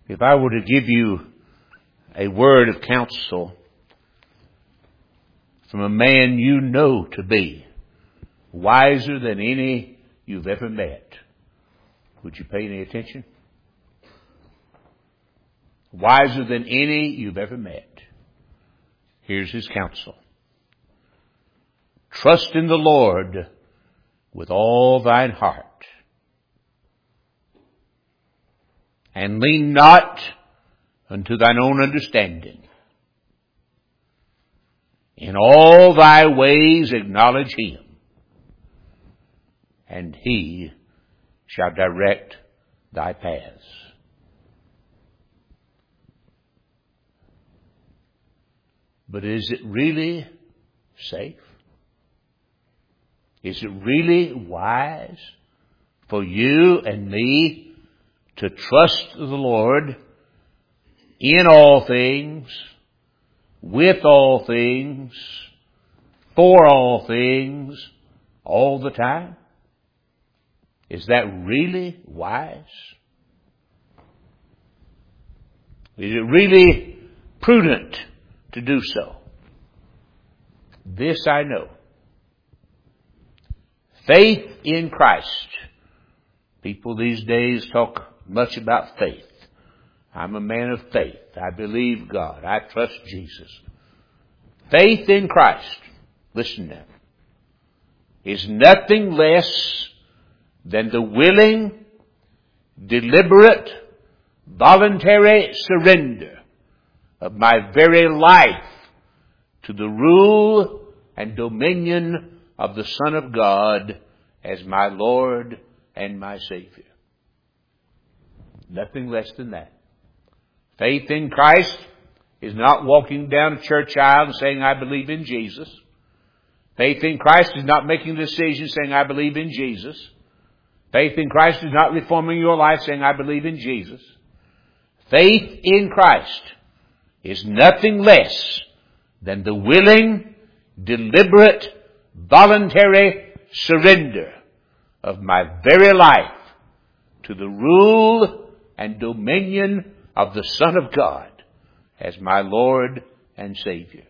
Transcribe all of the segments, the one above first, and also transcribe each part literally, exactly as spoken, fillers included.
If I were to give you a word of counsel from a man you know to be wiser than any you've ever met, would you pay any attention? Wiser than any you've ever met. Here's his counsel. Trust in the Lord with all thine heart, and lean not unto thine own understanding. In all thy ways acknowledge him, and he shall direct thy paths. But is it really safe? Is it really wise for you and me to trust the Lord in all things, with all things, for all things, all the time? Is that really wise? Is it really prudent to do so? This I know. Faith in Christ. People these days talk much about faith. I'm a man of faith. I believe God. I trust Jesus. Faith in Christ, listen now, is nothing less than the willing, deliberate, voluntary surrender of my very life to the rule and dominion of the Son of God as my Lord and my Savior. Nothing less than that. Faith in Christ is not walking down a church aisle and saying, I believe in Jesus. Faith in Christ is not making a decision saying, I believe in Jesus. Faith in Christ is not reforming your life saying, I believe in Jesus. Faith in Christ is nothing less than the willing, deliberate, voluntary surrender of my very life to the rule and dominion of the Son of God as my Lord and Savior.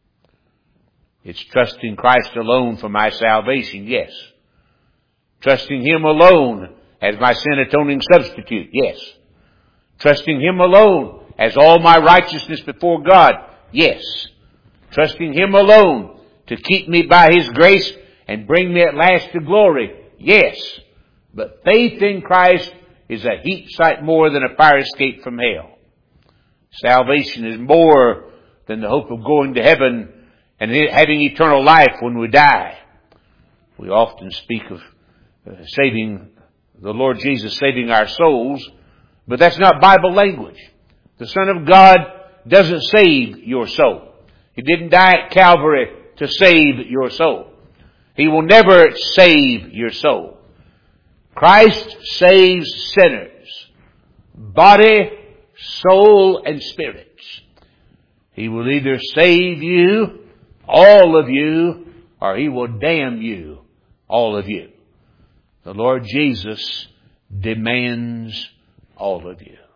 It's trusting Christ alone for my salvation, yes. Trusting Him alone as my sin atoning substitute, yes. Trusting Him alone as all my righteousness before God, yes. Trusting Him alone to keep me by His grace and bring me at last to glory, yes. But faith in Christ is a heap sight more than a fire escape from hell. Salvation is more than the hope of going to heaven and having eternal life when we die. We often speak of uh, saving, the Lord Jesus saving our souls, but that's not Bible language. The Son of God doesn't save your soul. He didn't die at Calvary to save your soul. He will never save your soul. Christ saves sinners, body, soul, and spirits. He will either save you, all of you, or He will damn you, all of you. The Lord Jesus demands all of you.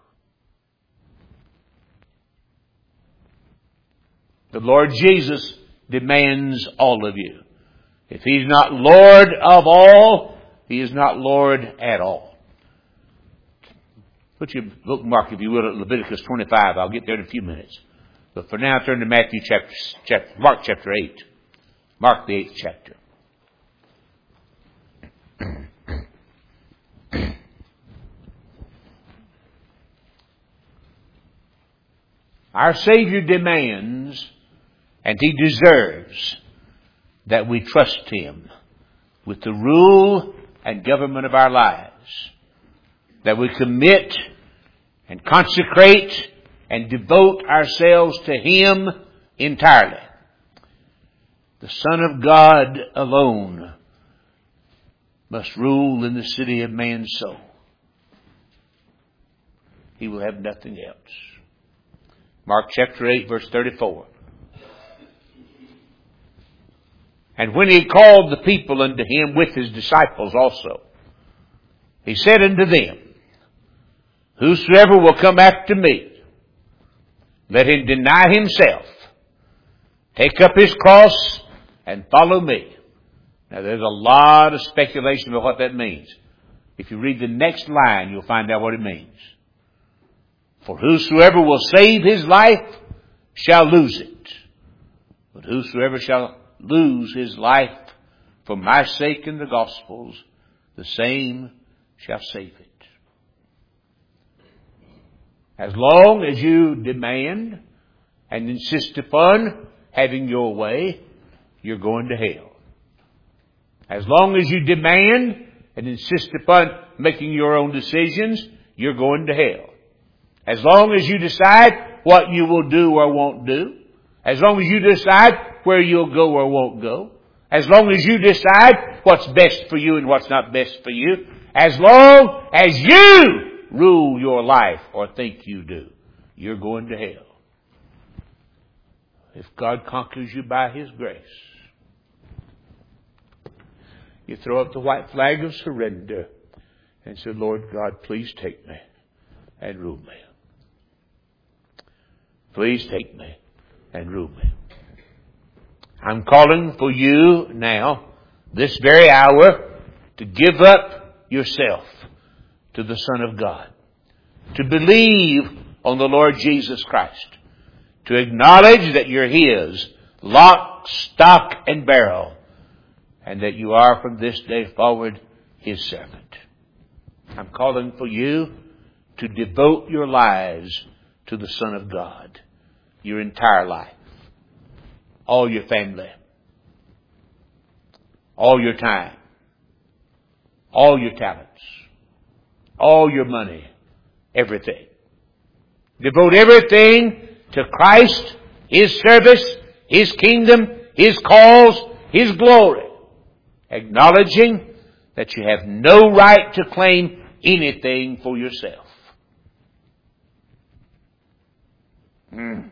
The Lord Jesus demands all of you. If He's not Lord of all, He is not Lord at all. Put your bookmark, if you will, at Leviticus twenty-five. I'll get there in a few minutes. But for now, turn to Matthew chapter, chapter Mark chapter eight. Mark the eighth chapter. Our Savior demands, and He deserves, that we trust Him with the rule and government of our lives. That we commit and consecrate and devote ourselves to Him entirely. The Son of God alone must rule in the city of man's soul. He will have nothing else. Mark chapter eight, verse thirty-four. And when He called the people unto Him with His disciples also, He said unto them, Whosoever will come after me, let him deny himself, take up his cross, and follow me. Now there's a lot of speculation about what that means. If you read the next line, you'll find out what it means. For whosoever will save his life shall lose it. But whosoever shall lose his life for my sake and the gospel's, the same shall save it. As long as you demand and insist upon having your way, you're going to hell. As long as you demand and insist upon making your own decisions, you're going to hell. As long as you decide what you will do or won't do, as long as you decide where you'll go or won't go, as long as you decide what's best for you and what's not best for you, as long as you rule your life or think you do, you're going to hell. If God conquers you by His grace, you throw up the white flag of surrender and say, Lord God, please take me and rule me. Please take me and rule me. I'm calling for you now, this very hour, to give up yourself to the Son of God, to believe on the Lord Jesus Christ, to acknowledge that you're His, lock, stock, and barrel, and that you are from this day forward His servant. I'm calling for you to devote your lives to the Son of God, your entire life, all your family, all your time, all your talents, all your money, everything. Devote everything to Christ, His service, His kingdom, His cause, His glory, acknowledging that you have no right to claim anything for yourself. Mm.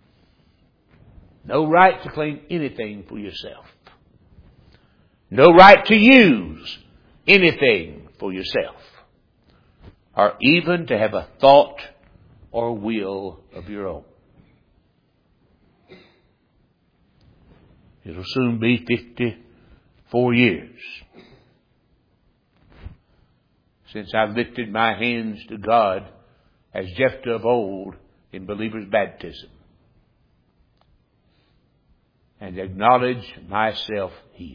No right to claim anything for yourself. No right to use anything for yourself. Or even to have a thought or will of your own. It'll soon be fifty-four years since I lifted my hands to God as Jephthah of old in believer's baptism and acknowledge myself His.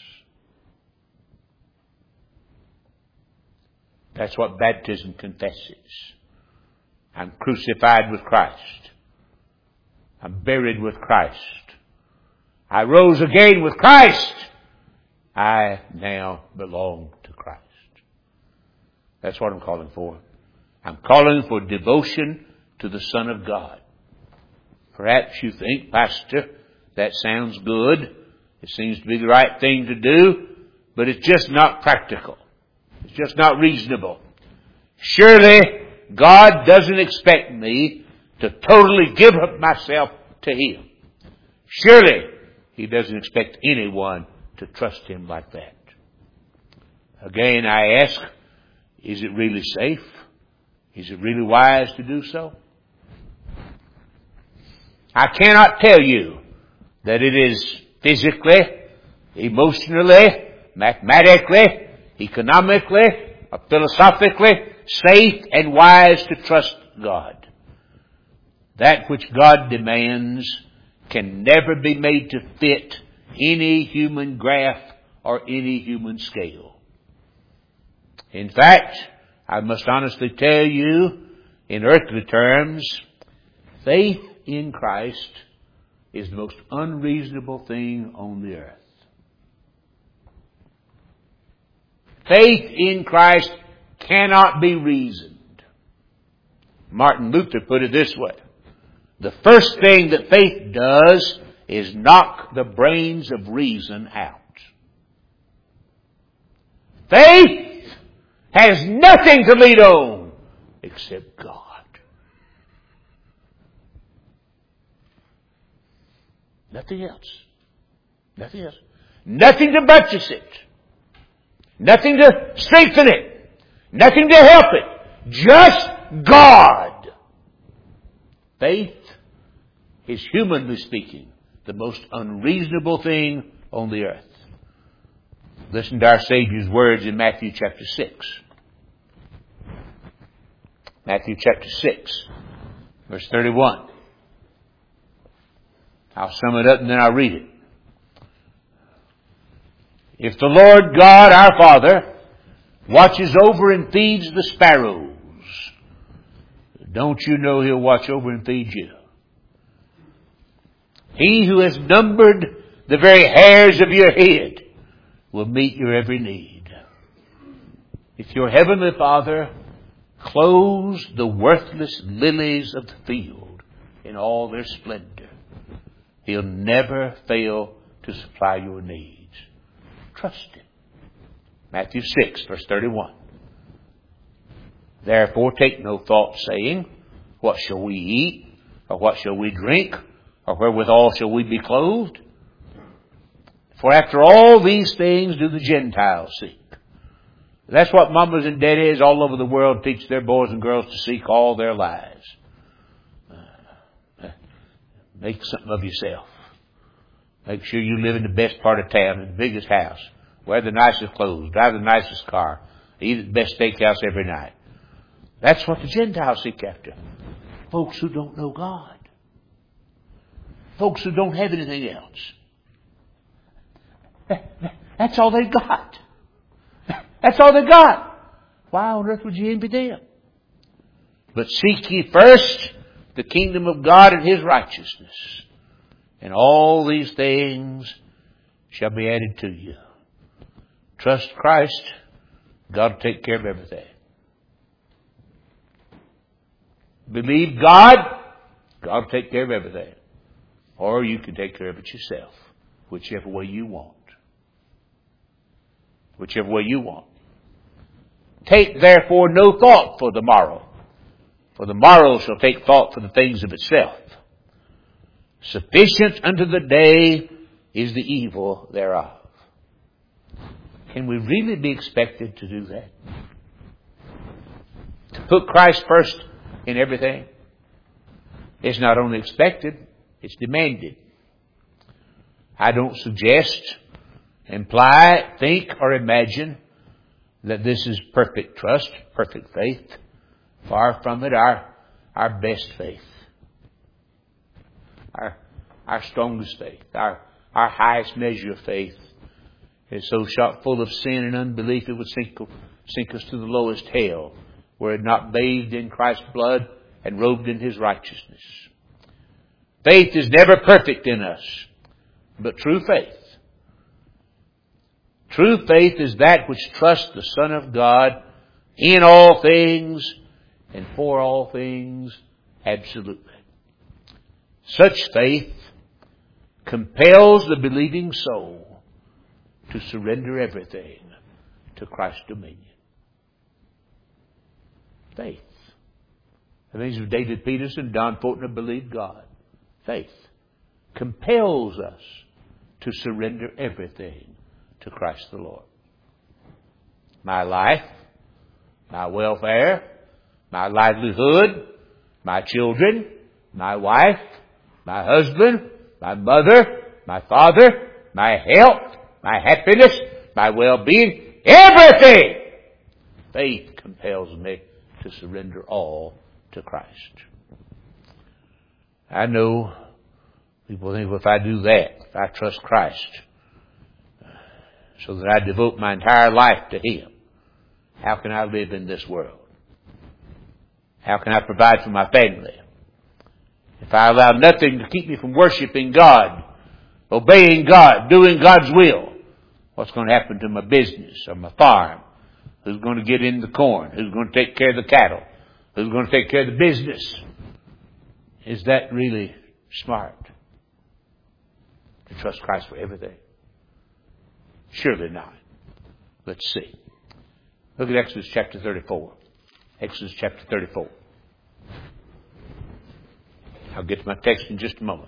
That's what baptism confesses. I'm crucified with Christ. I'm buried with Christ. I rose again with Christ. I now belong to Christ. That's what I'm calling for. I'm calling for devotion to the Son of God. Perhaps you think, Pastor, that sounds good. It seems to be the right thing to do, but it's just not practical. It's just not reasonable. Surely God doesn't expect me to totally give up myself to Him. Surely He doesn't expect anyone to trust Him like that. Again, I ask, is it really safe? Is it really wise to do so? I cannot tell you that it is physically, emotionally, mathematically, economically, or philosophically safe and wise to trust God. That which God demands can never be made to fit any human graph or any human scale. In fact, I must honestly tell you, in earthly terms, faith in Christ is the most unreasonable thing on the earth. Faith in Christ cannot be reasoned. Martin Luther put it this way. The first thing that faith does is knock the brains of reason out. Faith has nothing to lead on except God. Nothing else. Nothing else. Nothing to buttress it. Nothing to strengthen it. Nothing to help it. Just God. Faith is, humanly speaking, the most unreasonable thing on the earth. Listen to our Savior's words in Matthew chapter six. Matthew chapter six, verse thirty-one. I'll sum it up and then I'll read it. If the Lord God, our Father, watches over and feeds the sparrows, don't you know He'll watch over and feed you? He who has numbered the very hairs of your head will meet your every need. If your heavenly Father clothes the worthless lilies of the field in all their splendor, He'll never fail to supply your needs. Trust Him. Matthew six, verse thirty-one. Therefore take no thought, saying, what shall we eat? Or what shall we drink? Or wherewithal shall we be clothed? For after all these things do the Gentiles seek. That's what mamas and daddies all over the world teach their boys and girls to seek all their lives. Uh, make something of yourself. Make sure you live in the best part of town, in the biggest house. Wear the nicest clothes. Drive the nicest car. Eat at the best steakhouse every night. That's what the Gentiles seek after. Folks who don't know God. Folks who don't have anything else. That's all they've got. That's all they've got. Why on earth would you envy them? But seek ye first the kingdom of God and His righteousness, and all these things shall be added to you. Trust Christ. God will take care of everything. Believe God. God will take care of everything. Or you can take care of it yourself. Whichever way you want. Whichever way you want. Take therefore no thought for the morrow. For the morrow shall take thought for the things of itself. Sufficient unto the day is the evil thereof. Can we really be expected to do that? To put Christ first in everything? It's not only expected, it's demanded. I don't suggest, imply, think, or imagine that this is perfect trust, perfect faith. Far from it, our, our best faith. Our, our strongest faith. Our, our highest measure of faith is so shot full of sin and unbelief it would sink, sink us to the lowest hell, were it not bathed in Christ's blood and robed in His righteousness. Faith is never perfect in us, but true faith. True faith is that which trusts the Son of God in all things and for all things absolutely. Such faith compels the believing soul to surrender everything to Christ's dominion. Faith. The things of David Peterson, Don Fortner believed God. Faith compels us to surrender everything to Christ the Lord. My life, my welfare, my livelihood, my children, my wife, my husband, my mother, my father, my health, my happiness, my well-being, everything. Faith compels me to surrender all to Christ. I know people think, well, if I do that, if I trust Christ, so that I devote my entire life to Him, how can I live in this world? How can I provide for my family? If I allow nothing to keep me from worshiping God, obeying God, doing God's will, what's going to happen to my business or my farm? Who's going to get in the corn? Who's going to take care of the cattle? Who's going to take care of the business? Is that really smart? To trust Christ for everything? Surely not. Let's see. Look at Exodus chapter thirty-four. Exodus chapter thirty-four. I'll get to my text in just a moment.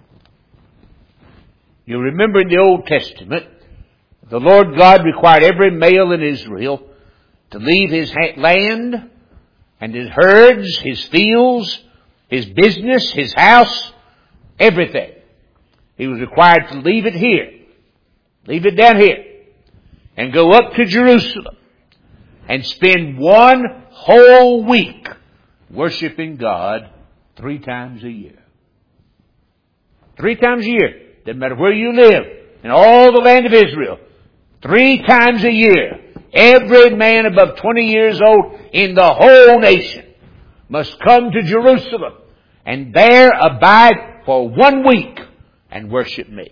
You remember in the Old Testament, the Lord God required every male in Israel to leave his land and his herds, his fields, his business, his house, everything. He was required to leave it here. Leave it down here. And go up to Jerusalem. And spend one whole week worshiping God three times a year. Three times a year. Doesn't matter where you live. In all the land of Israel. Three times a year. Every man above twenty years old in the whole nation must come to Jerusalem and there abide for one week and worship me.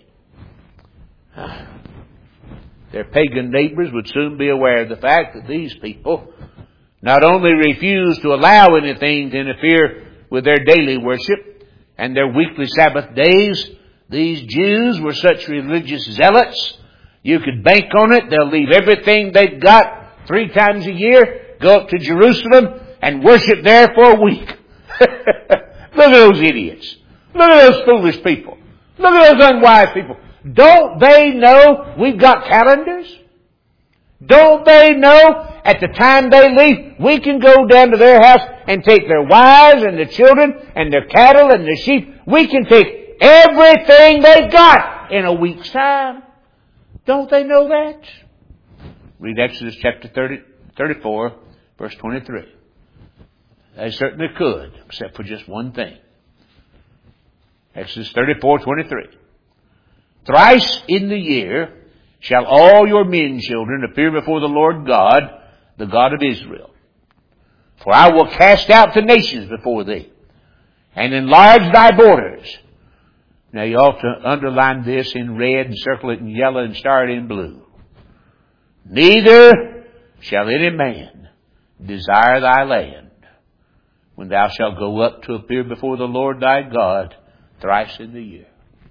Their pagan neighbors would soon be aware of the fact that these people not only refused to allow anything to interfere with their daily worship and their weekly Sabbath days, these Jews were such religious zealots, you could bank on it, they'll leave everything they've got three times a year, go up to Jerusalem and worship there for a week. Look at those idiots. Look at those foolish people. Look at those unwise people. Don't they know we've got calendars? Don't they know at the time they leave, we can go down to their house and take their wives and their children and their cattle and their sheep. We can take everything they've got in a week's time. Don't they know that? Read Exodus chapter thirty, thirty-four, verse twenty-three. They certainly could, except for just one thing. Exodus thirty-four, twenty-three. Thrice in the year shall all your men children appear before the Lord God, the God of Israel. For I will cast out the nations before thee, and enlarge thy borders. Now you ought to underline this in red and circle it in yellow and star it in blue. Neither shall any man desire thy land when thou shalt go up to appear before the Lord thy God thrice in the year.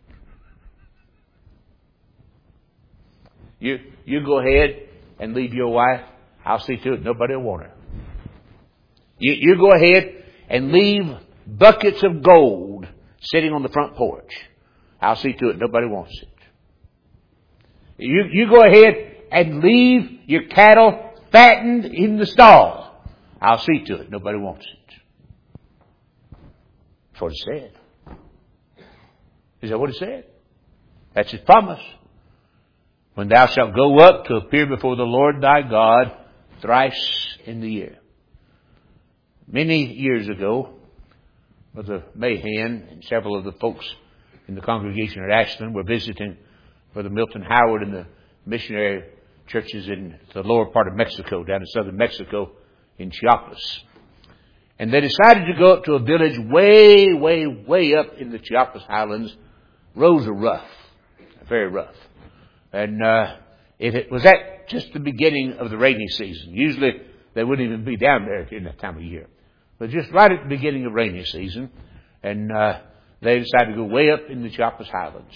You, you go ahead and leave your wife. I'll see to it nobody will want her. You, you go ahead and leave buckets of gold sitting on the front porch. I'll see to it nobody wants it. You, you go ahead and leave your cattle fattened in the stall. I'll see to it nobody wants it. That's what it said. Is that what it said? That's his promise. When thou shalt go up to appear before the Lord thy God thrice in the year. Many years ago, Brother Mahan and several of the folks in the congregation at Ashland were visiting Brother Milton Howard and the missionary churches in the lower part of Mexico, down in southern Mexico, in Chiapas. And they decided to go up to a village way, way, way up in the Chiapas highlands. Roads are rough, very rough. And uh, it, it was at just the beginning of the rainy season. Usually they wouldn't even be down there in that time of year. But just right at the beginning of rainy season. And uh, they decided to go way up in the Chiapas highlands.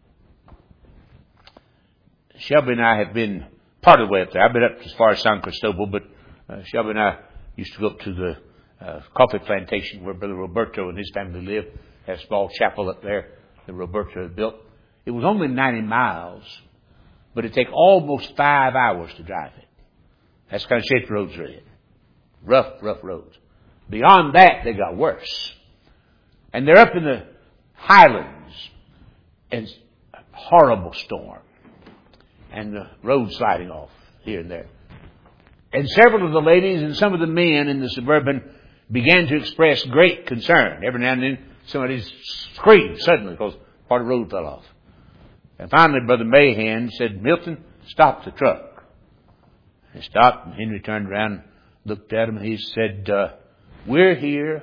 Shelby and I have been part of the way up there. I've been up as far as San Cristobal, but uh, Shelby and I used to go up to the uh, coffee plantation where Brother Roberto and his family lived. Had a small chapel up there that Roberto had built. It was only ninety miles, but it'd take almost five hours to drive it. That's the kind of shape the roads are in. Rough, rough roads. Beyond that, they got worse. And they're up in the highlands, and it's a horrible storm. And the road sliding off here and there. And several of the ladies and some of the men in the Suburban began to express great concern. Every now and then somebody screamed suddenly because part of the road fell off. And finally Brother Mahan said, Milton, stop the truck. He stopped, and Henry turned around and looked at him, and he said, uh, we're here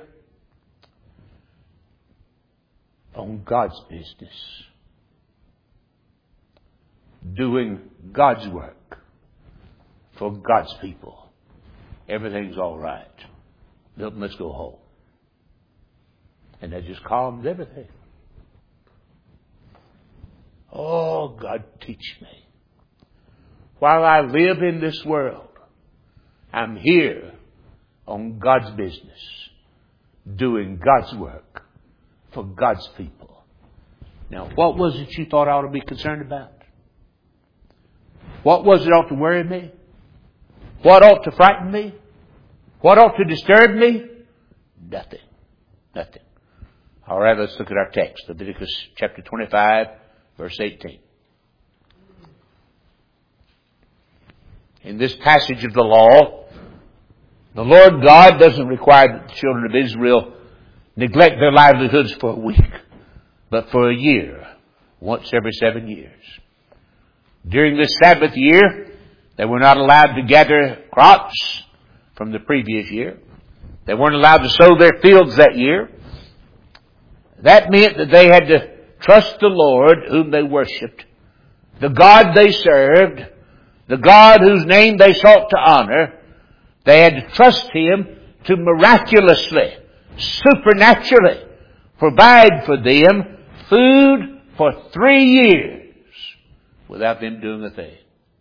on God's business. Doing God's work for God's people. Everything's all right. Milton, let's go home. And that just calms everything. Oh, God, teach me. While I live in this world, I'm here on God's business, doing God's work for God's people. Now, what was it you thought I ought to be concerned about? What was it ought to worry me? What ought to frighten me? What ought to disturb me? Nothing. Nothing. All right, let's look at our text. Leviticus chapter twenty-five, verse eighteen. In this passage of the law, the Lord God doesn't require that the children of Israel neglect their livelihoods for a week, but for a year, once every seven years. During this Sabbath year, they were not allowed to gather crops from the previous year. They weren't allowed to sow their fields that year. That meant that they had to trust the Lord whom they worshipped, the God they served, the God whose name they sought to honor. They had to trust Him to miraculously, supernaturally provide for them food for three years without them doing a thing.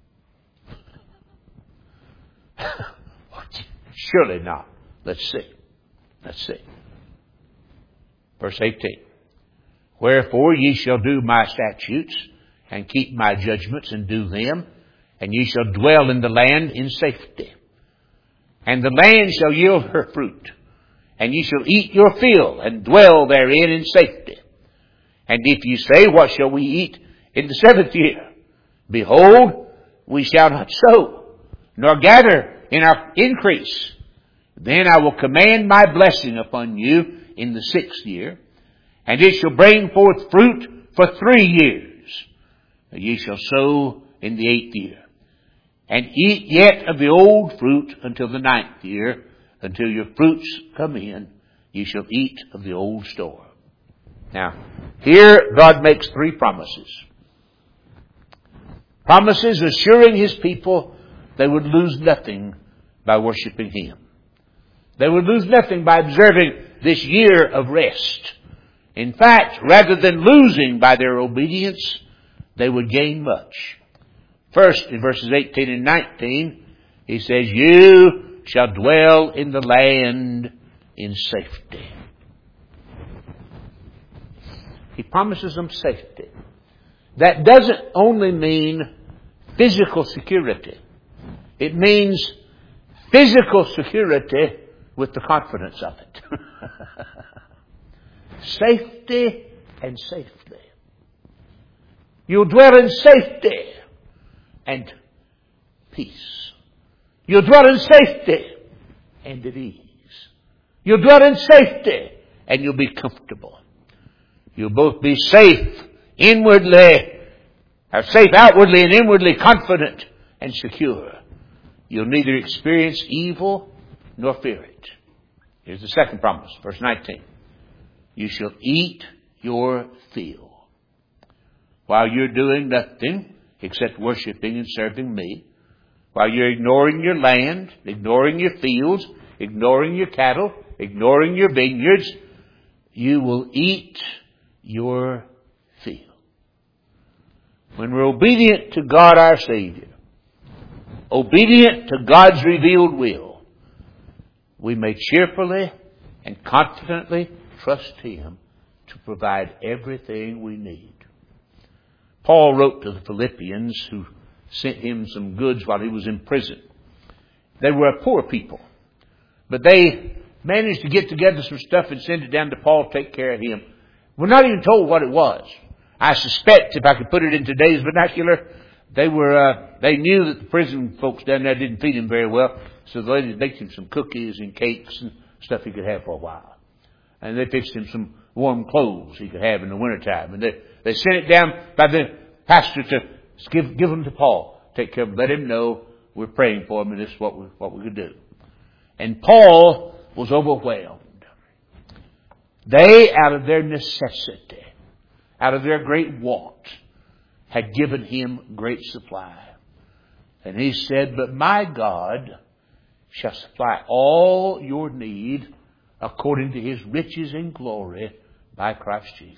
Surely not. Let's see. Let's see. Verse eighteen. Wherefore ye shall do my statutes, and keep my judgments, and do them, and ye shall dwell in the land in safety. And the land shall yield her fruit, and ye shall eat your fill, and dwell therein in safety. And if ye say, what shall we eat in the seventh year? Behold, we shall not sow, nor gather in our increase. Then I will command my blessing upon you in the sixth year, and it shall bring forth fruit for three years. And ye shall sow in the eighth year, and eat yet of the old fruit until the ninth year, until your fruits come in, ye shall eat of the old store. Now, here God makes three promises. Promises assuring His people they would lose nothing by worshiping Him. They would lose nothing by observing this year of rest. In fact, rather than losing by their obedience, they would gain much. First, in verses eighteen and nineteen, He says, you shall dwell in the land in safety. He promises them safety. That doesn't only mean physical security. It means physical security with the confidence of it. Safety and safety. You'll dwell in safety and peace. You'll dwell in safety and at ease. You'll dwell in safety and you'll be comfortable. You'll both be safe inwardly, or safe outwardly and inwardly confident and secure. You'll neither experience evil nor fear it. Here's the second promise, verse nineteen. You shall eat your fill. While you're doing nothing except worshiping and serving me, while you're ignoring your land, ignoring your fields, ignoring your cattle, ignoring your vineyards, you will eat your fill. When we're obedient to God our Savior, obedient to God's revealed will, we may cheerfully and confidently trust Him to provide everything we need. Paul wrote to the Philippians, who sent him some goods while he was in prison. They were a poor people, but they managed to get together some stuff and send it down to Paul to take care of him. We're not even told what it was. I suspect, if I could put it in today's vernacular, they were uh, they knew that the prison folks down there didn't feed him very well, so they baked him some cookies and cakes and stuff he could have for a while. And they fixed him some warm clothes he could have in the wintertime. And they, they sent it down by the pastor to give, give them to Paul. Take care of him. Let him know we're praying for him and this is what we, what we could do. And Paul was overwhelmed. They, out of their necessity, out of their great want, had given him great supply. And he said, but my God shall supply all your need according to His riches in glory by Christ Jesus.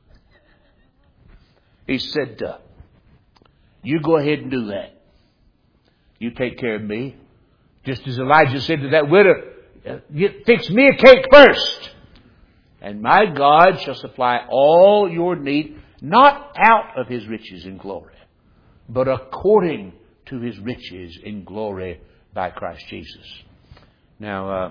He said, uh, you go ahead and do that. You take care of me. Just as Elijah said to that widow, uh, fix me a cake first. And my God shall supply all your need, not out of His riches in glory, but according to His riches in glory by Christ Jesus. Now, uh,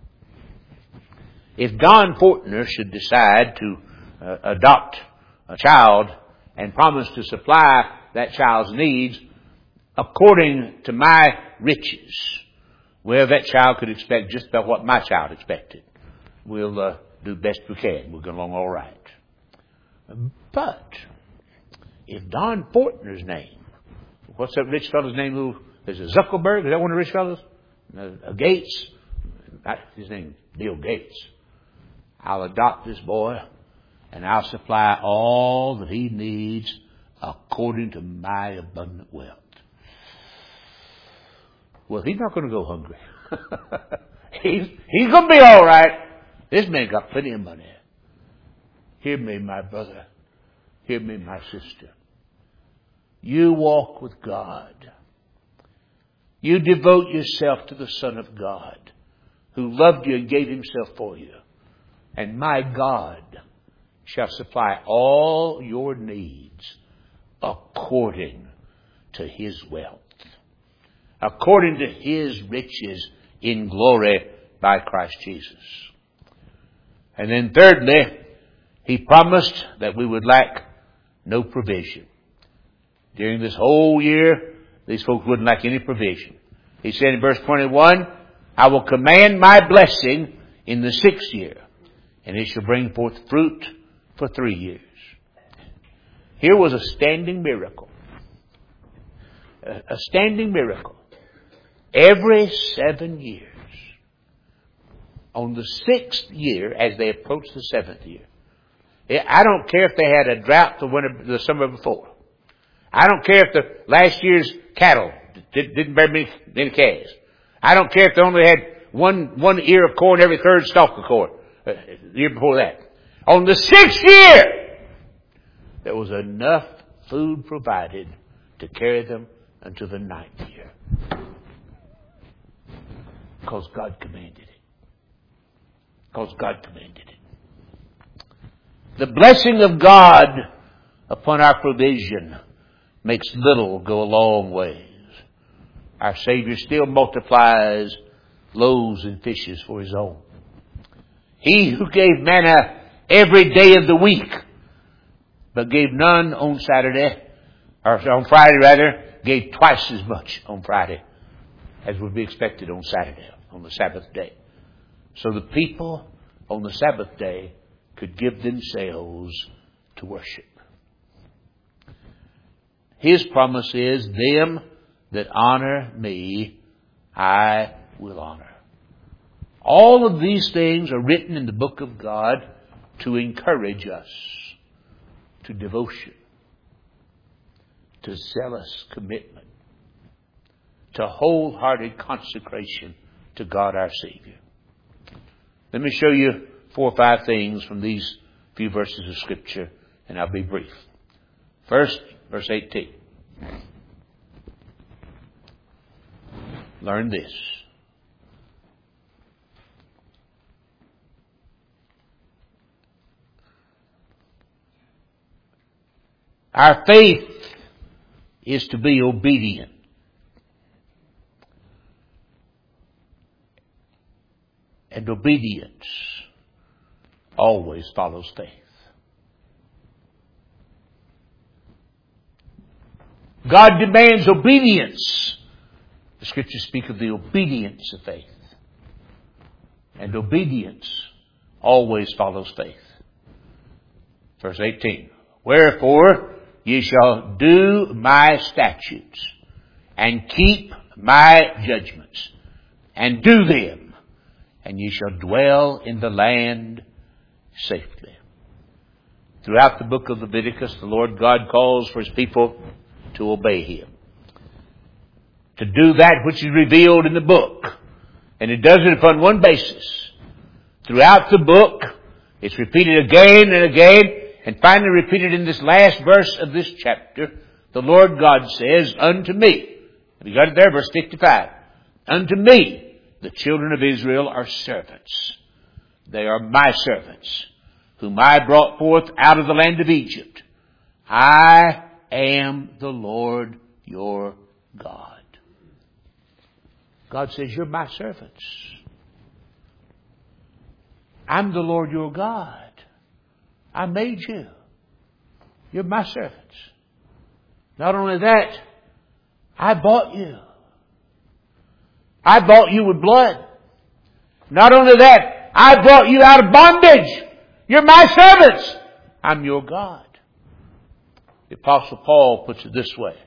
if Don Fortner should decide to uh, adopt a child and promise to supply that child's needs according to my riches, well, that child could expect just about what my child expected. We'll uh, do the best we can. We'll get along all right. But if Don Fortner's name, what's that rich fellow's name? Who is it? Zuckerberg? Is that one of the rich fellows? Uh, Gates. His name is Bill Gates. I'll adopt this boy, and I'll supply all that he needs according to my abundant wealth. Well, he's not going to go hungry. he's he's going to be all right. This man got plenty of money. Hear me, my brother. Hear me, my sister. You walk with God. You devote yourself to the Son of God, who loved you and gave himself for you. And my God shall supply all your needs according to his wealth, according to his riches in glory by Christ Jesus. And then thirdly, he promised that we would lack no provision. During this whole year, these folks wouldn't lack any provision. He said in verse twenty-one, I will command my blessing in the sixth year, and it shall bring forth fruit for three years. Here was a standing miracle. A standing miracle. Every seven years, on the sixth year, as they approached the seventh year, I don't care if they had a drought the winter, the summer before. I don't care if the last year's cattle didn't bear many, many calves. I don't care if they only had one one ear of corn every third stalk of corn uh, the year before that. On the sixth year, there was enough food provided to carry them until the ninth year. Because God commanded it. Because God commanded it. The blessing of God upon our provision makes little go a long ways. Our Savior still multiplies loaves and fishes for his own. He who gave manna every day of the week, but gave none on Saturday, or on Friday rather, gave twice as much on Friday as would be expected on Saturday, on the Sabbath day. So the people on the Sabbath day could give themselves to worship. His promise is, them that honor me, I will honor. All of these things are written in the book of God to encourage us to devotion, to zealous commitment, to wholehearted consecration to God our Savior. Let me show you four or five things from these few verses of Scripture, and I'll be brief. First, verse eighteen. Learn this. Our faith is to be obedient. And obedience always follows faith. God demands obedience. The Scriptures speak of the obedience of faith. And obedience always follows faith. Verse eighteen. Wherefore ye shall do my statutes, and keep my judgments, and do them, and ye shall dwell in the land safely. Throughout the book of Leviticus, the Lord God calls for his people to obey him, to do that which is revealed in the book. And it does it upon one basis. Throughout the book, it's repeated again and again, and finally repeated in this last verse of this chapter. The Lord God says, unto me, have you got it there, verse fifty-five, unto me the children of Israel are servants. They are my servants, whom I brought forth out of the land of Egypt. I am the Lord your God. God says, you're my servants. I'm the Lord your God. I made you. You're my servants. Not only that, I bought you. I bought you with blood. Not only that, I brought you out of bondage. You're my servants. I'm your God. The Apostle Paul puts it this way.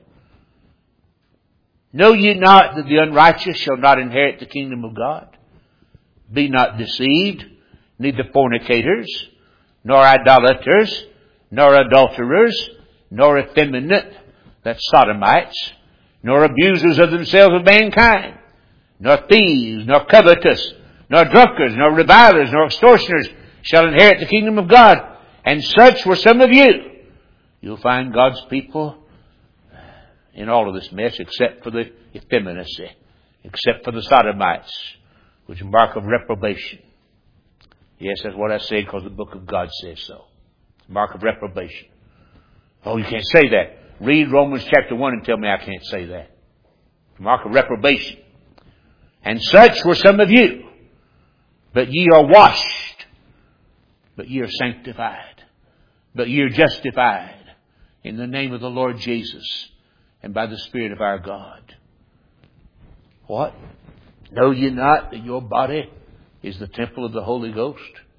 Know ye not that the unrighteous shall not inherit the kingdom of God? Be not deceived, neither fornicators, nor idolaters, nor adulterers, nor effeminate, that's sodomites, nor abusers of themselves of mankind, nor thieves, nor covetous, nor drunkards, nor revilers, nor extortioners shall inherit the kingdom of God. And such were some of you. You'll find God's people in all of this mess except for the effeminacy, except for the sodomites, which is a mark of reprobation. Yes, that's what I say because the book of God says so. Mark of reprobation. Oh, you can't say that. Read Romans chapter one and tell me I can't say that. Mark of reprobation. And such were some of you. But ye are washed. But ye are sanctified. But ye are justified in the name of the Lord Jesus and by the Spirit of our God. What? Know ye not that your body is the temple of the Holy Ghost,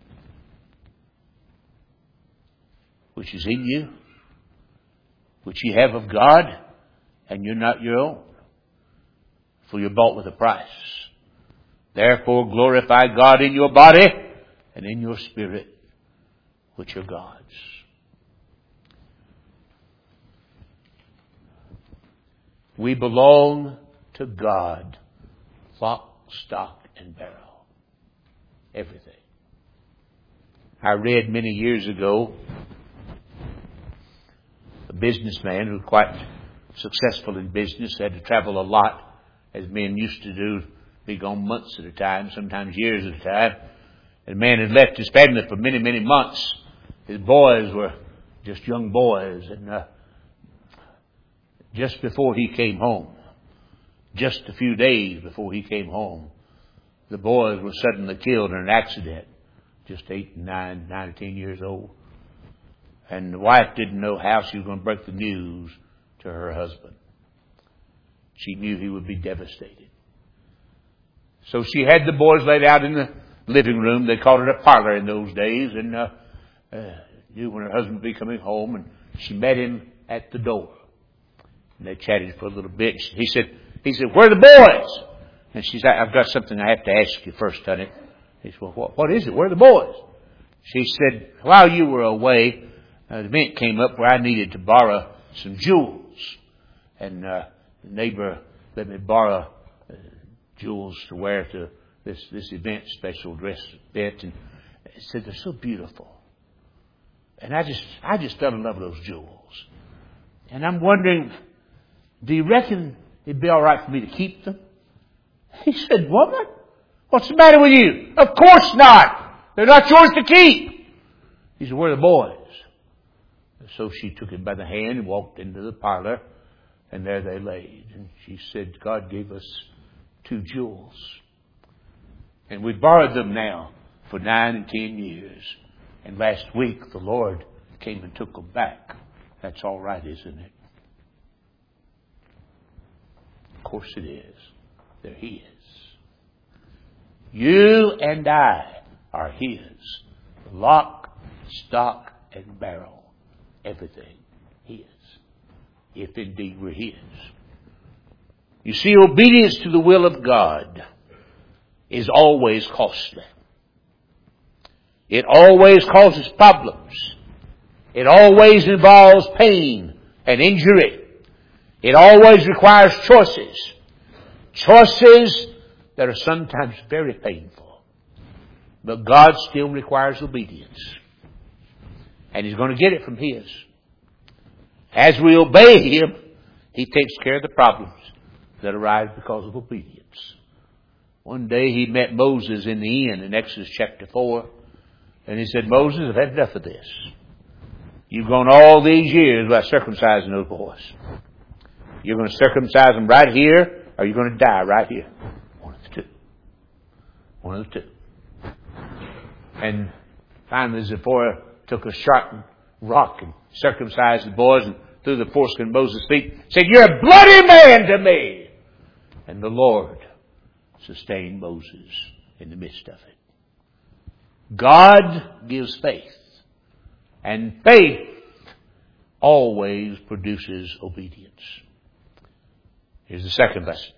which is in you, which ye have of God, and you're not your own, for you're bought with a price. Therefore glorify God in your body and in your spirit, which are God's. We belong to God, lock, stock, and barrel. Everything. I read many years ago a businessman who was quite successful in business, had to travel a lot, as men used to do, be gone months at a time, sometimes years at a time. And the man had left his family for many, many months. His boys were just young boys. And uh, just before he came home, just a few days before he came home, the boys were suddenly killed in an accident. Just eight, nine, nine or ten years old. And the wife didn't know how she was going to break the news to her husband. She knew he would be devastated. So she had the boys laid out in the living room. They called it a parlor in those days. And uh, uh, knew when her husband would be coming home. And she met him at the door. And they chatted for a little bit. He said, he said, where are the boys? And she said, I've got something I have to ask you first, honey. He said, well, what, what is it? Where are the boys? She said, while you were away, uh, the event came up where I needed to borrow some jewels. And uh, the neighbor let me borrow uh, jewels to wear to this, this event, special dress event. And he said, they're so beautiful. And I just, I just fell in love with those jewels. And I'm wondering, do you reckon it'd be all right for me to keep them? He said, woman, what's the matter with you? Of course not. They're not yours to keep. He said, where are the boys? So she took him by the hand and walked into the parlor, and there they laid. And she said, God gave us two jewels. And we borrowed them now for nine and ten years. And last week the Lord came and took them back. That's all right, isn't it? Of course it is. They're His. You and I are His. Lock, stock, and barrel. Everything His. If indeed we're His. You see, obedience to the will of God is always costly. It always causes problems. It always involves pain and injury. It always requires choices. Choices that are sometimes very painful. But God still requires obedience. And He's going to get it from His. As we obey Him, He takes care of the problems that arise because of obedience. One day He met Moses in the inn in Exodus chapter four. And He said, Moses, I've had enough of this. You've gone all these years without circumcising those boys. You're going to circumcise them right here, or you're going to die right here. One of the two. One of the two. And finally Zipporah took a sharp rock and circumcised the boys and threw the foreskin at Moses' feet. Said, "You're a bloody man to me." And the Lord sustained Moses in the midst of it. God gives faith. And faith always produces obedience. Here's the second lesson.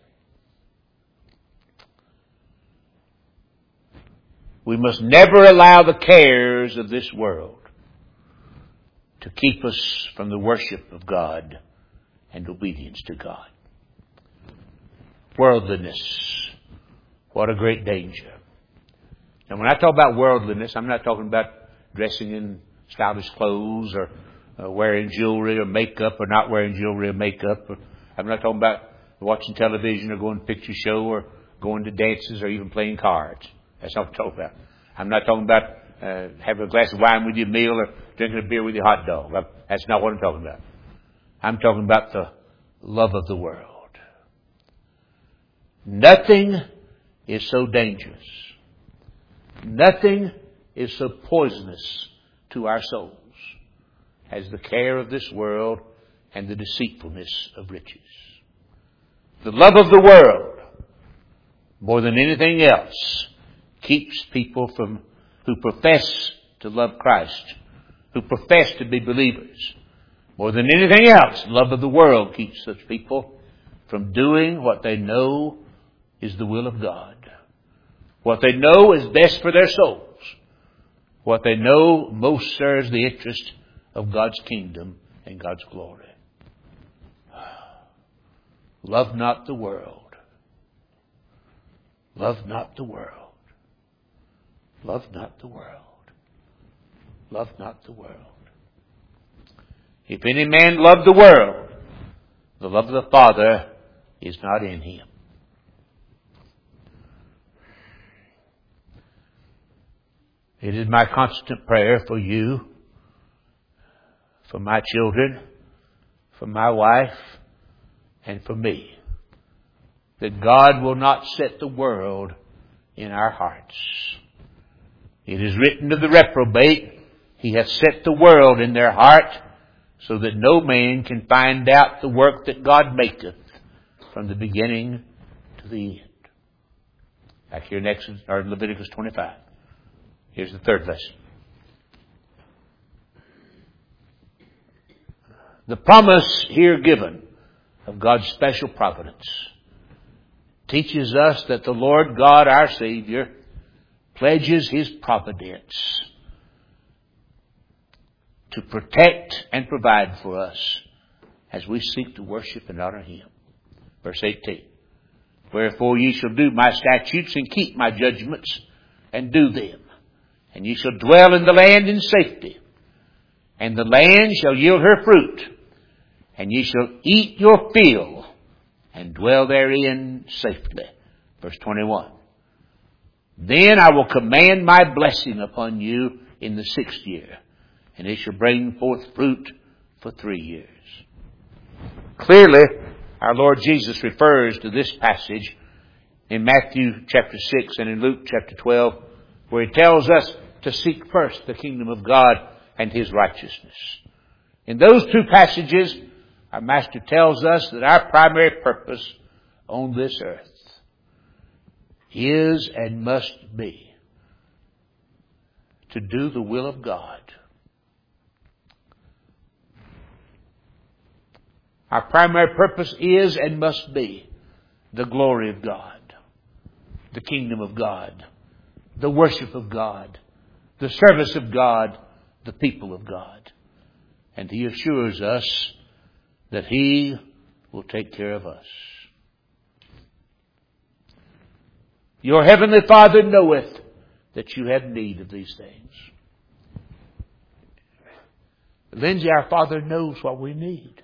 We must never allow the cares of this world to keep us from the worship of God and obedience to God. Worldliness. What a great danger. And when I talk about worldliness, I'm not talking about dressing in stylish clothes or uh, wearing jewelry or makeup or not wearing jewelry or makeup. Or, I'm not talking about watching television or going to picture show or going to dances or even playing cards. That's not what I'm talking about. I'm not talking about uh, having a glass of wine with your meal or drinking a beer with your hot dog. That's not what I'm talking about. I'm talking about the love of the world. Nothing is so dangerous. Nothing is so poisonous to our souls as the care of this world and the deceitfulness of riches. The love of the world, more than anything else, keeps people from who profess to love Christ, who profess to be believers. More than anything else, the love of the world keeps such people from doing what they know is the will of God. What they know is best for their souls. What they know most serves the interest of God's kingdom and God's glory. Love not the world. Love not the world. Love not the world. Love not the world. If any man love the world, the love of the Father is not in him. It is my constant prayer for you, for my children, for my wife, and for me, that God will not set the world in our hearts. It is written of the reprobate, He hath set the world in their heart, so that no man can find out the work that God maketh from the beginning to the end. Back here in Exodus, or in Leviticus twenty-five. Here's the third lesson. The promise here given of God's special providence teaches us that the Lord God, our Savior, pledges His providence to protect and provide for us as we seek to worship and honor Him. Verse eighteen. Wherefore ye shall do my statutes and keep my judgments and do them. And ye shall dwell in the land in safety. And the land shall yield her fruit. And ye shall eat your fill and dwell therein safely. Verse twenty-one. Then I will command my blessing upon you in the sixth year. And it shall bring forth fruit for three years. Clearly, our Lord Jesus refers to this passage in Matthew chapter six and in Luke chapter twelve, where He tells us to seek first the kingdom of God and His righteousness. In those two passages, our Master tells us that our primary purpose on this earth is and must be to do the will of God. Our primary purpose is and must be the glory of God, the kingdom of God, the worship of God, the service of God, the people of God. And He assures us that He will take care of us. Your heavenly Father knoweth that you have need of these things. Lindsay, our Father knows what we need.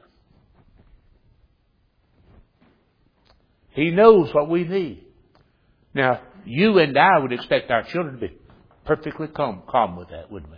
He knows what we need. Now, you and I would expect our children to be perfectly calm, calm with that, wouldn't we?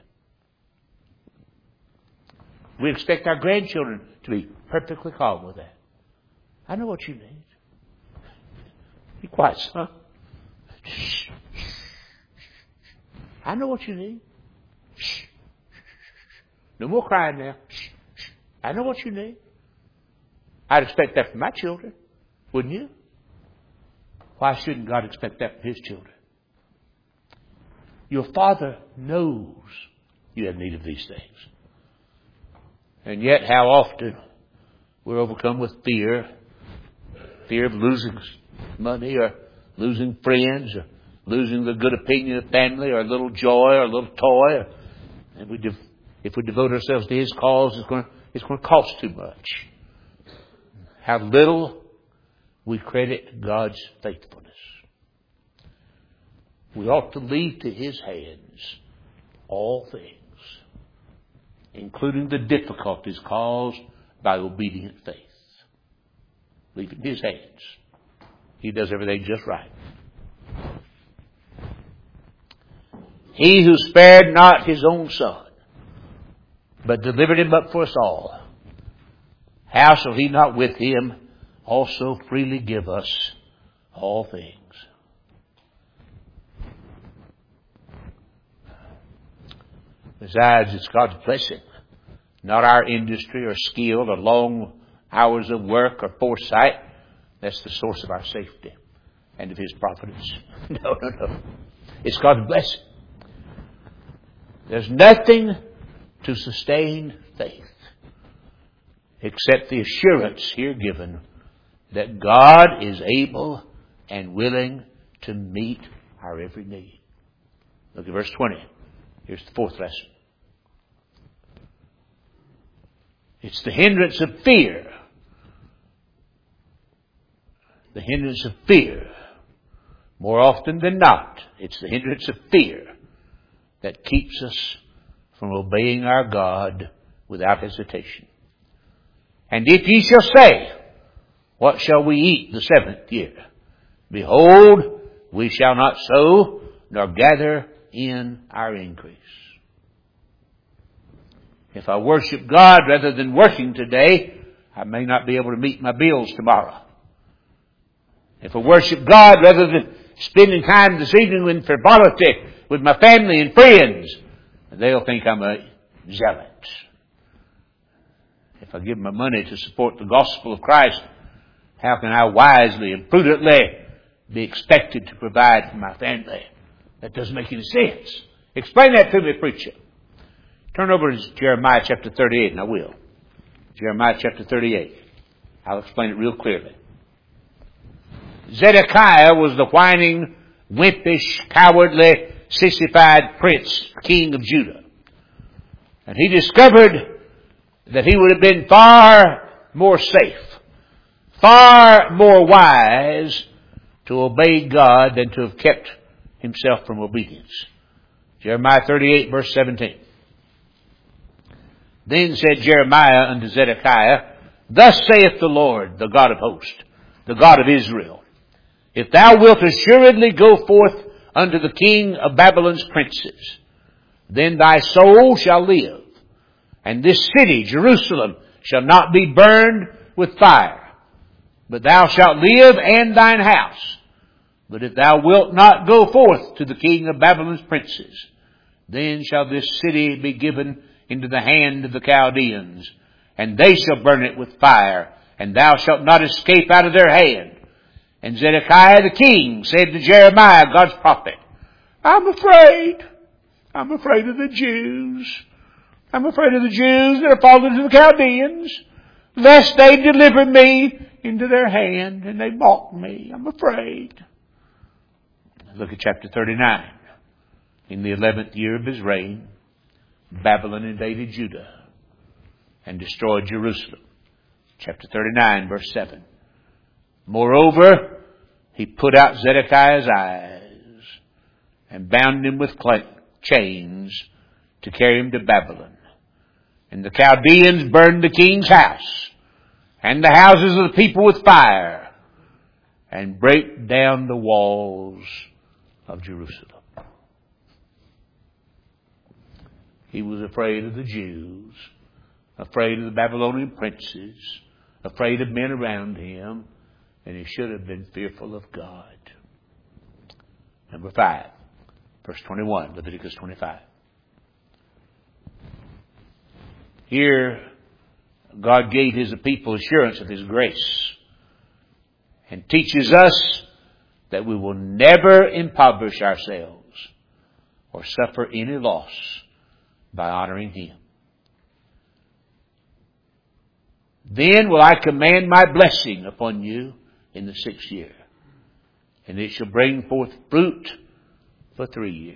We expect our grandchildren to be perfectly calm with that. I know what you need. Be quiet, son. I I know what you need. Shh, shh, shh, shh. No more crying now. Shh, shh. I know what you need. I'd expect that from my children, wouldn't you? Why shouldn't God expect that from His children? Your Father knows you have need of these things. And yet how often we're overcome with fear. Fear of losing money or losing friends or losing the good opinion of family or a little joy or a little toy. And we dev- if we devote ourselves to His cause, it's going to, it's going to cost too much. How little we credit God's faithfulness. We ought to leave to His hands all things, including the difficulties caused by obedient faith. Leave it in His hands. He does everything just right. He who spared not His own Son, but delivered Him up for us all, how shall He not with Him also freely give us all things? Besides, it's God's blessing, not our industry or skill or long hours of work or foresight. That's the source of our safety and of His providence. No, no, no. It's God's blessing. There's nothing to sustain faith except the assurance here given that God is able and willing to meet our every need. Look at verse twenty. Here's the fourth lesson. It's the hindrance of fear. The hindrance of fear. More often than not, it's the hindrance of fear that keeps us from obeying our God without hesitation. And if ye shall say, what shall we eat the seventh year? Behold, we shall not sow, nor gather in our increase. If I worship God rather than working today, I may not be able to meet my bills tomorrow. If I worship God rather than spending time this evening in frivolity with my family and friends, they'll think I'm a zealot. If I give my money to support the gospel of Christ, how can I wisely and prudently be expected to provide for my family? That doesn't make any sense. Explain that to me, preacher. Turn over to Jeremiah chapter thirty-eight, and I will. Jeremiah chapter thirty-eight. I'll explain it real clearly. Zedekiah was the whining, wimpish, cowardly, sissified prince, king of Judah. And he discovered that he would have been far more safe, far more wise to obey God than to have kept himself from obedience. Jeremiah thirty-eight, verse seventeen. Then said Jeremiah unto Zedekiah, Thus saith the Lord, the God of hosts, the God of Israel, If thou wilt assuredly go forth unto the king of Babylon's princes, then thy soul shall live, and this city, Jerusalem, shall not be burned with fire, but thou shalt live and thine house. But if thou wilt not go forth to the king of Babylon's princes, then shall this city be given into the hand of the Chaldeans, and they shall burn it with fire, and thou shalt not escape out of their hand. And Zedekiah the king said to Jeremiah, God's prophet, I'm afraid. I'm afraid of the Jews. I'm afraid of the Jews that are fallen to the Chaldeans, lest they deliver me into their hand and they mock me. I'm afraid. Look at chapter thirty-nine. In the eleventh year of his reign, Babylon invaded Judah and destroyed Jerusalem. Chapter thirty-nine, verse seven. Moreover, he put out Zedekiah's eyes and bound him with chains to carry him to Babylon. And the Chaldeans burned the king's house and the houses of the people with fire and brake down the walls of Jerusalem. He was afraid of the Jews, afraid of the Babylonian princes, afraid of men around him, and he should have been fearful of God. Number five, Verse twenty-one, Leviticus twenty-five. Here, God gave His people assurance of His grace and teaches us that we will never impoverish ourselves or suffer any loss by honoring Him. Then will I command my blessing upon you in the sixth year, and it shall bring forth fruit for three years.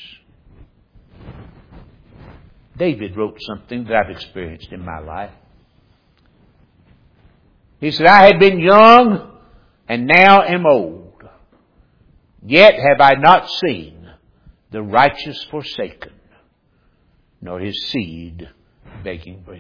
David wrote something that I've experienced in my life. He said, I had been young and now am old, yet have I not seen the righteous forsaken, nor his seed begging bread.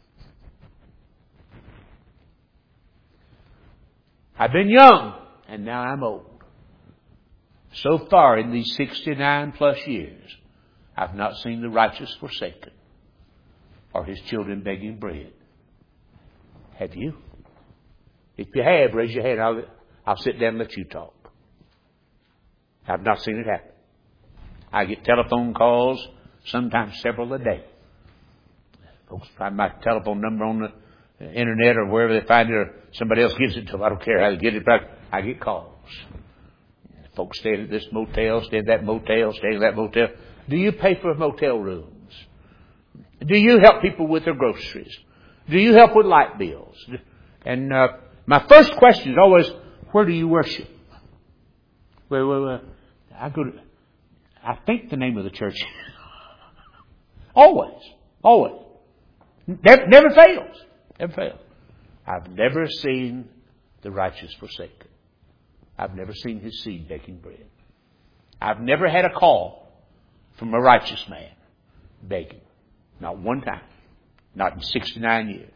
I've been young and now I'm old. So far in these sixty-nine plus years, I've not seen the righteous forsaken or his children begging bread. Have you? If you have, raise your hand. I'll, I'll sit down and let you talk. I've not seen it happen. I get telephone calls, sometimes several a day. Folks find my telephone number on the internet or wherever they find it, or somebody else gives it to them. I don't care how they get it, but I get calls. Folks staying at this motel, staying at that motel, staying at that motel. Do you pay for motel rooms? Do you help people with their groceries? Do you help with light bills? And uh, my first question is always, where do you worship? Well, well, uh, I go to, I think the name of the church. always, always. Never, never fails. Never fails. I've never seen the righteous forsaken. I've never seen his seed begging bread. I've never had a call from a righteous man begging. Not one time. Not in sixty-nine years.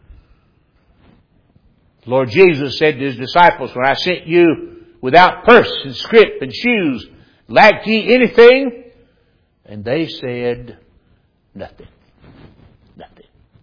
Lord Jesus said to His disciples, when I sent you without purse and scrip and shoes, lacked ye anything? And they said, nothing. Nothing.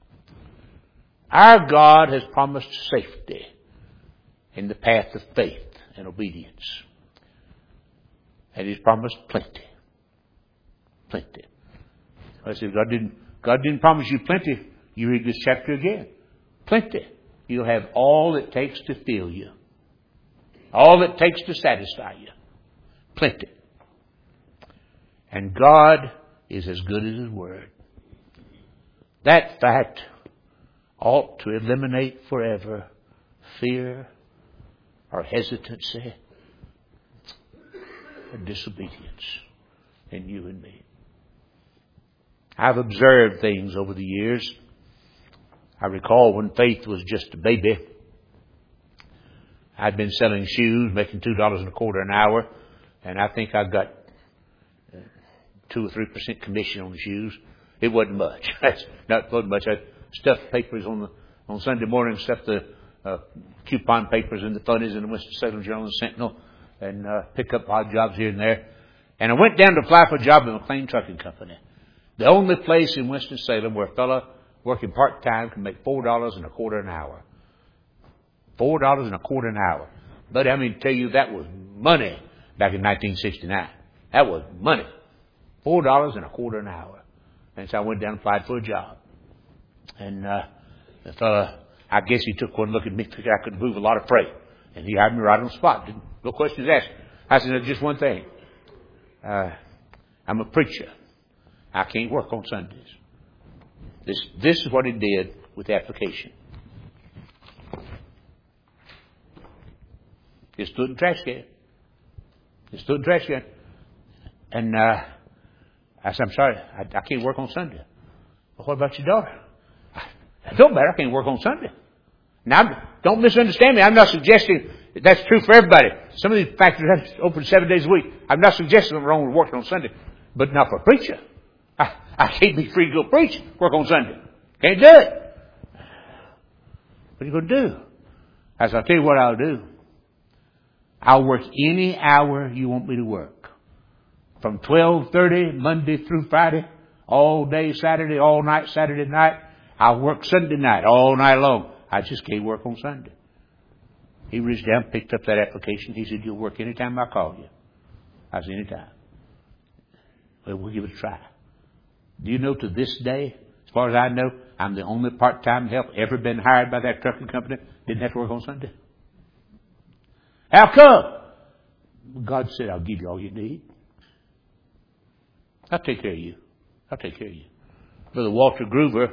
Our God has promised safety in the path of faith and obedience. And He's promised plenty. Plenty. I said, God didn't, God didn't promise you plenty. You read this chapter again. Plenty. You'll have all it takes to fill you. All it takes to satisfy you. Plenty. And God is as good as His Word. That fact ought to eliminate forever fear or hesitancy or disobedience in you and me. I've observed things over the years. I recall when Faith was just a baby. I'd been selling shoes, making two dollars and a quarter an hour, and I think I got two or three percent commission on the shoes. It wasn't much. That's not wasn't much. I stuffed papers on the on Sunday morning, stuffed the uh, coupon papers in the funnies in the Winston-Salem Journal and Sentinel, and uh, pick up odd jobs here and there. And I went down to apply for a job in McLean Trucking Company, the only place in Winston-Salem where a fellow working part-time can make four dollars and a quarter an hour. Four dollars and a quarter an hour. But I mean, tell you, that was money back in nineteen sixty-nine. That was money. Four dollars and a quarter an hour. And so I went down and applied for a job. And uh, the fellow, I guess he took one look at me, figured I could move a lot of freight. And he hired me right on the spot. Didn't, no questions asked. I said, just one thing. Uh, I'm a preacher. I can't work on Sundays. This, this is what he did with the application. He stood in the trash can. He stood in the trash can. And uh, I said, I'm sorry, I, I can't work on Sunday. Well, what about your daughter? It don't matter, I can't work on Sunday. Now, don't misunderstand me. I'm not suggesting that that's true for everybody. Some of these factories are open seven days a week. I'm not suggesting something wrong with working on Sunday. But not for a preacher. I, I can't be free to go preach, work on Sunday. Can't do it. What are you going to do? I said, I'll tell you what I'll do. I'll work any hour you want me to work. From twelve thirty, Monday through Friday, all day Saturday, all night Saturday night. I'll work Sunday night, all night long. I just can't work on Sunday. He reached down, picked up that application. He said, you'll work anytime I call you. I said, anytime. Well, we'll give it a try. Do you know to this day, as far as I know, I'm the only part-time help ever been hired by that trucking company. Didn't have to work on Sunday. How come? God said, I'll give you all you need. I'll take care of you. I'll take care of you. Brother Walter Groover,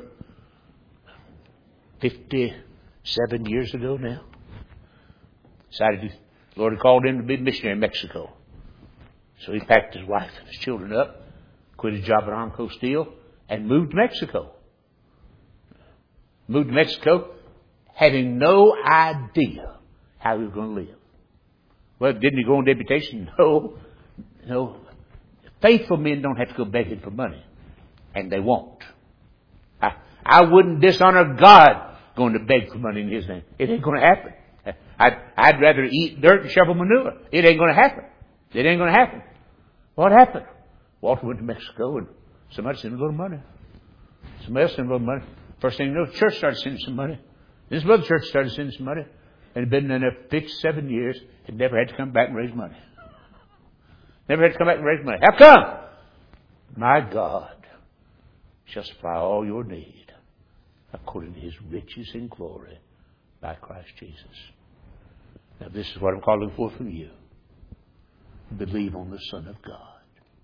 fifty-seven years ago now, decided the Lord had called him to be a missionary in Mexico. So he packed his wife and his children up, quit his job at Armco Steel, and moved to Mexico. Moved to Mexico, having no idea how he was going to live. Well, didn't he go on deputation? No. No. Faithful men don't have to go begging for money. And they won't. I, I wouldn't dishonor God going to beg for money in His name. It ain't going to happen. I'd, I'd rather eat dirt and shovel manure. It ain't going to happen. It ain't going to happen. What happened? Walter went to Mexico and somebody sent him a little money. Somebody else sent him a little money. First thing you know, the church started sending some money. This other church started sending some money. And had been in there fifty-seven years and never had to come back and raise money. Never had to come back and raise money. How come? My God shall supply all your need according to His riches in glory by Christ Jesus. Now this is what I'm calling for from you. Believe on the Son of God.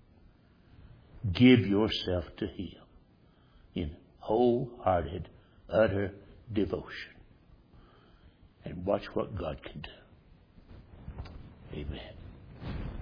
Give yourself to Him in wholehearted, utter devotion. And watch what God can do. Amen.